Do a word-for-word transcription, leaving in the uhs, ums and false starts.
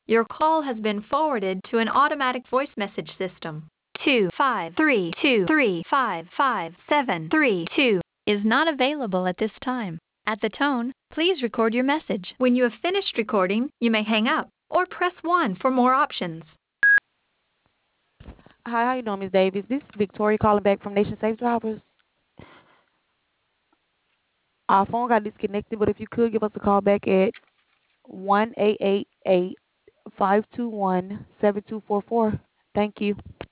Your call has been forwarded to an automatic voice message system. two five three two three five five seven three two is not available at this time. At the tone, please record your message. When you have finished recording, you may hang up or press one for more options. Hi, how you doing, Miss Davis? This is Victoria calling back from Nation Safe Drivers. Our phone got disconnected, but if you could give us a call back at one eight eight eight, five two one, seven two four four. Thank you.